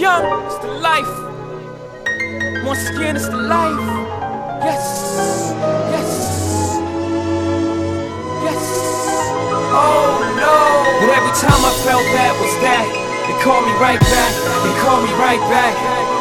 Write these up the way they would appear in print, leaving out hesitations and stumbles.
young, it's the life. Once again, it's the life. Yes, yes, yes. Oh no. But every time I felt that was that, it called me right back. It called me right back.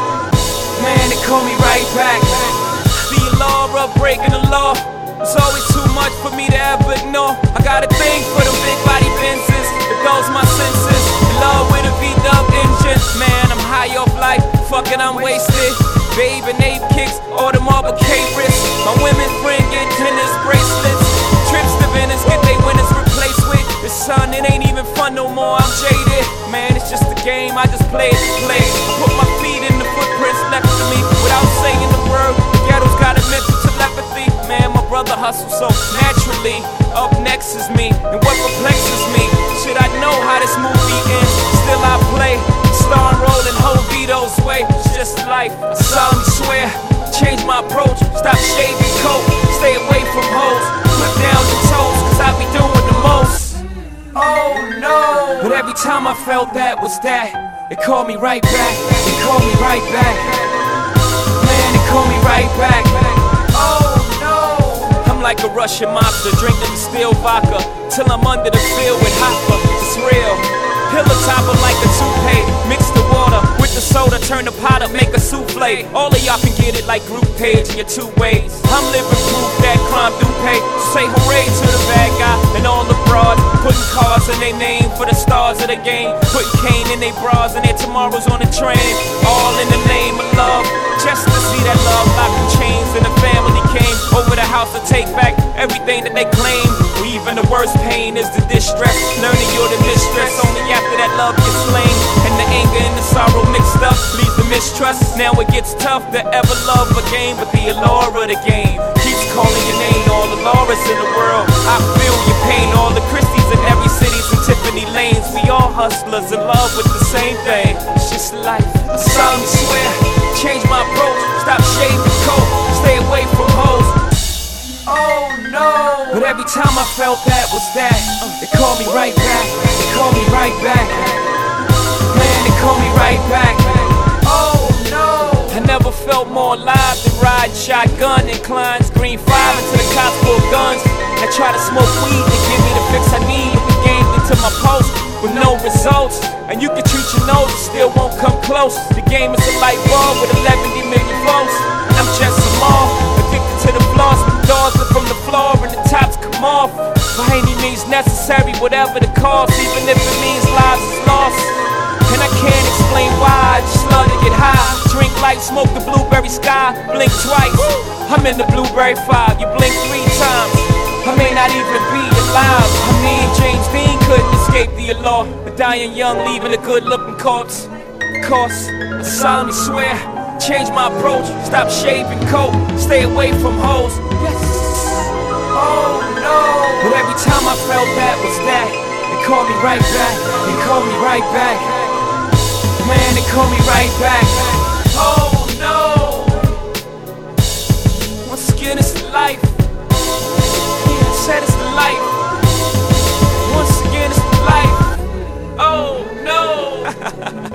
Man, it called me right back. The law of breaking the law. It's always too much for me to ever ignore. I got a thing for them big body Benzes. It dulls my senses. In love with a V-dub engine. Man, I'm high off life. Fucking, I'm wasted. Babe and Ape kicks, all the marble K-wrists. My women's friend get tennis bracelets. Trips to Venice, get they winners replaced with. The sun, it ain't even fun no more, I'm jaded. Man, it's just a game, I just play it to play. I put my feet in the footprints left to me. Without saying the word, the ghetto's got a mental telepathy. Man, my brother hustles so naturally. Up next is me, and what perplexes me, should I know how this movie ends? Still I play, star rolling whole Vito's way. It's just life, I solemnly swear. Change my approach, stop shaving coat, stay away from hoes, put down the toes, cause I be doing the most. Oh no. But every time I felt that was that, it called me right back. It called me right back. Man, it called me right back. Oh no. I'm like a Russian mobster, drinking distilled vodka till I'm under the field with Hoffa. It's real. Pillow topper like a toupee. Mix the water with the soda, turn the pot up, make a souffle. All of y'all can get it like group page in your 2 ways. I'm living proof that crime do pay. Say hooray to the bad guy and all the broads. Putting cars in their name for the stars of the game. Putting cane in their bras and their tomorrows on the train. All in the name of love. Just to see that love locking chains and the family came over the house to take back everything that they claim. Even the worst pain is the distress. Learning you're the mistress only after that love gets slain. And the anger and the sorrow mixed up leaves the mistrust. Now it gets tough to ever love again, but the allure of the game keeps calling your name. All the Lauras in the world, I feel your pain. All the Christies in every city's in Tiffany lanes. We all hustlers in love with the same thing. It's just life, I solemnly swear. Change my approach, stop shaving coat, stay away from hoes. Oh no. But every time I felt that was that, it called me right back. It called me right back. Man, it called me right back. Oh no. I never felt more alive than riding shotgun in Klein's Green 5 until the cops pulled guns. I try to smoke weed to give me the fix I need. Put the game into my post with no results. And you can treat your nose, it still won't come close. The game is a light bulb with 11 million volts. And I'm just a mall, addicted to the floss. Doors are from the floor and the tops come off. By any means necessary, whatever the cost, even if it means lives is lost. And I can't explain why, I just love to get high. Drink light, smoke the blueberry sky, blink twice. I'm in the blueberry 5, you blink 3 times. I may not even be alive. I mean, James Dean couldn't escape the law, but dying young, leaving a good-looking corpse. Of course, I solemnly swear. Change my approach, stop shaving coat, stay away from hoes. Yes. Oh no. But every time I felt that was that, it called me right back. It called me right back. Man, it called me right back. Oh no. Once again, it's the life. Yeah, I said it's the life. Once again, it's the life. Oh no.